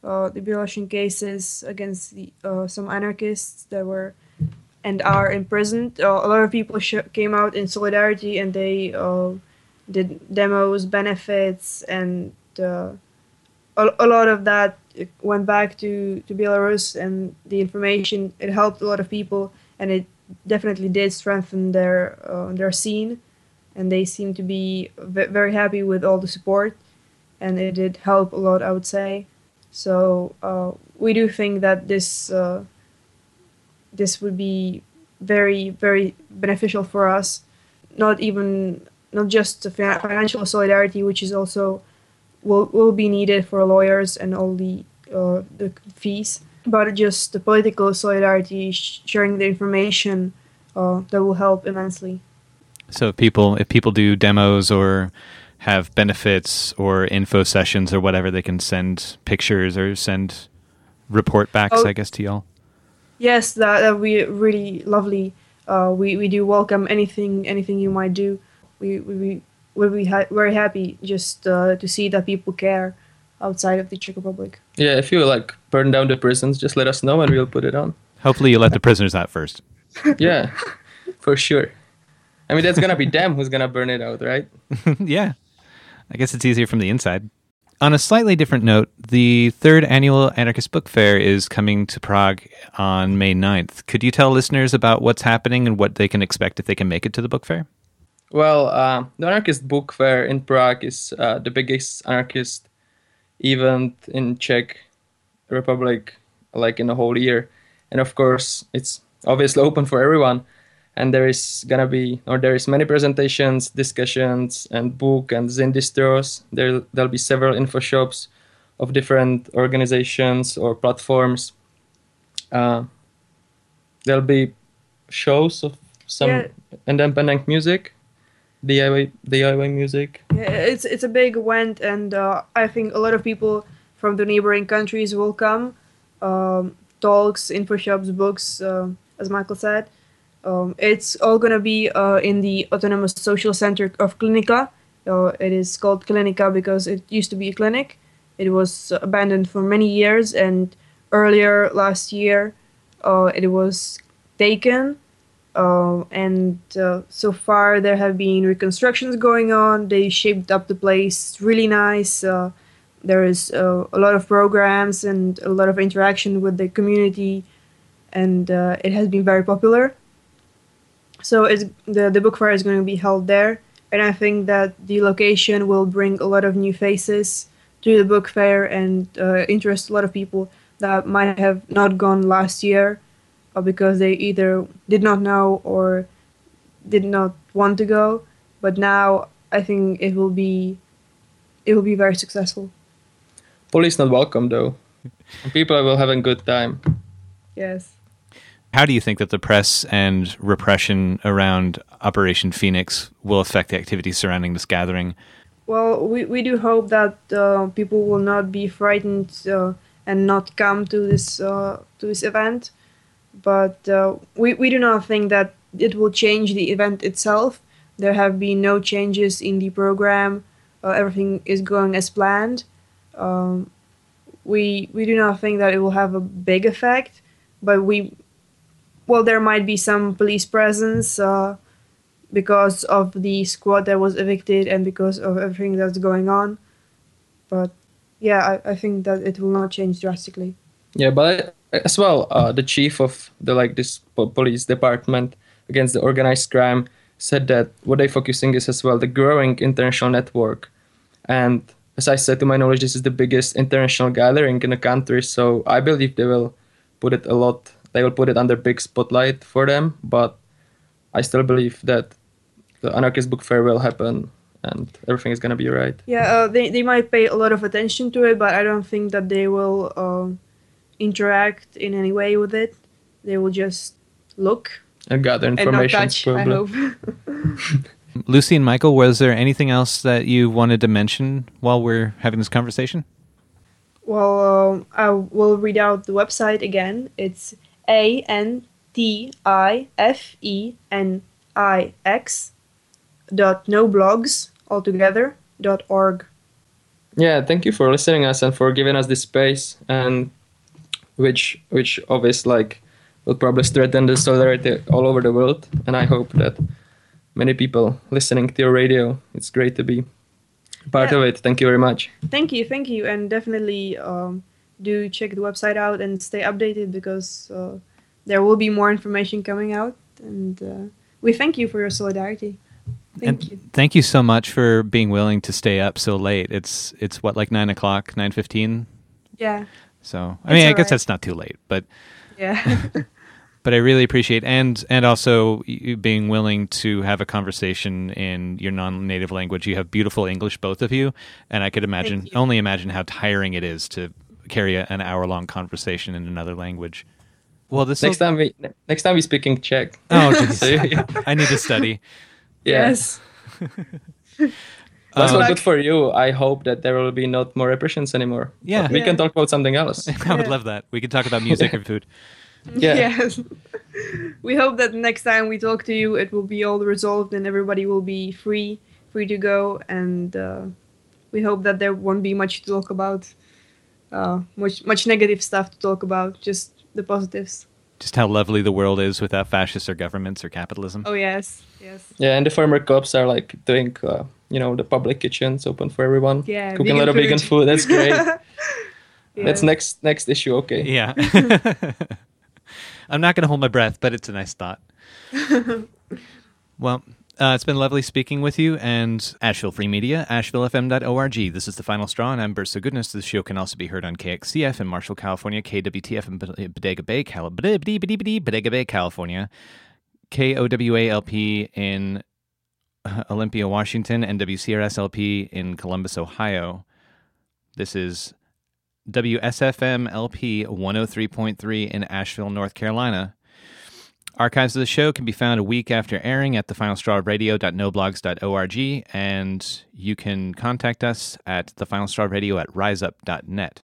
cases against some anarchists that were and are imprisoned, a lot of people came out in solidarity and they did demos, benefits, and a lot of that went back to Belarus, and the information, it helped a lot of people, and it definitely did strengthen their scene, and they seem to be very happy with all the support, and it did help a lot, I would say. So we do think that this would be very, very beneficial for us, not just the financial solidarity, which is also will be needed for lawyers and all the fees, but just the political solidarity, sharing the information that will help immensely. So if people do demos or have benefits or info sessions or whatever, they can send pictures or send report backs, I guess, to y'all. Yes, that would be really lovely. We do welcome anything you might do. We will be very happy just to see that people care outside of the Czech Republic. Yeah, if you burn down the prisons, just let us know and we'll put it on. Hopefully you let the prisoners out first. Yeah, for sure. I mean, that's going to be them who's going to burn it out, right? Yeah. I guess it's easier from the inside. On a slightly different note, the third annual Anarchist Book Fair is coming to Prague on May 9th. Could you tell listeners about what's happening and what they can expect if they can make it to the book fair? Well, the Anarchist Book Fair in Prague is the biggest anarchist event in Czech Republic, in the whole year. And of course, it's obviously open for everyone. And there is many presentations, discussions, and book and zine distros. There'll be several info shops of different organizations or platforms. There'll be shows of some independent music, DIY music. Yeah, it's a big event, and I think a lot of people from the neighboring countries will come. Talks, info shops, books, as Michael said. It's all going to be in the Autonomous Social Center of Klinika. It is called Klinika because it used to be a clinic. It was abandoned for many years, and earlier last year it was taken. And so far there have been reconstructions going on. They shaped up the place really nice. There is a lot of programs and a lot of interaction with the community, and it has been very popular. So the book fair is going to be held there, and I think that the location will bring a lot of new faces to the book fair and interest a lot of people that might have not gone last year because they either did not know or did not want to go. But now I think it will be very successful. Police not welcome though. People will have a good time. Yes. How do you think that the press and repression around Operation Phoenix will affect the activities surrounding this gathering? Well, we do hope that people will not be frightened and not come to this event, but we do not think that it will change the event itself. There have been no changes in the program. Everything is going as planned. We do not think that it will have a big effect, but there might be some police presence because of the squad that was evicted and because of everything that's going on. But yeah, I think that it will not change drastically. Yeah, but as well, the chief of this police department against the organized crime said that what they're focusing is as well the growing international network. And as I said, to my knowledge, this is the biggest international gathering in the country. So I believe they will put it under big spotlight for them. But I still believe that the anarchist book fair will happen and everything is going to be right. Yeah, they might pay a lot of attention to it, but I don't think that they will interact in any way with it. They will just look And gather information. And not touch, I hope. Lucy and Michael, was there anything else that you wanted to mention while we're having this conversation? Well, I will read out the website again. It's antifenix.noblogs.org. Yeah, thank you for listening us and for giving us this space, and which obviously will probably strengthen the solidarity all over the world. And I hope that many people listening to your radio, it's great to be part of it. Thank you very much. Thank you, and definitely do check the website out and stay updated because there will be more information coming out. And we thank you for your solidarity. Thank you. Thank you so much for being willing to stay up so late. It's what, like 9 o'clock, 9:15? Yeah. So, I mean, I guess that's not too late, but yeah. but I really appreciate and also you being willing to have a conversation in your non-native language. You have beautiful English, both of you, and I could only imagine how tiring it is to carry an hour-long conversation in another language. Well, next time we speaking Czech. Oh, geez. I need to study. Yeah. Yes. That's good for you. I hope that there will be not more repressions anymore. Yeah. But we can talk about something else. I would love that. We can talk about music and food. Yeah. Yes. We hope that next time we talk to you, it will be all resolved and everybody will be free to go. And we hope that there won't be much to talk about, much negative stuff to talk about, just the positives. Just how lovely the world is without fascists or governments or capitalism. Oh, yes. Yeah, and the farmer co-ops are doing, the public kitchens open for everyone. Yeah, cooking a lot of vegan food. That's great. Yeah. That's next issue, okay. Yeah. I'm not going to hold my breath, but it's a nice thought. Well, it's been lovely speaking with you, and Asheville Free Media, ashevillefm.org. This is The Final Straw, and I'm Burst of Goodness. This show can also be heard on KXCF in Marshall, California, KWTF in Bodega Bay, California, KOWALP in Olympia, Washington, and WCRS-LP in Columbus, Ohio. This is WSFM-LP 103.3 in Asheville, North Carolina. Archives of the show can be found a week after airing at thefinalstrawradio.noblogs.org, and you can contact us at thefinalstrawradio@riseup.net.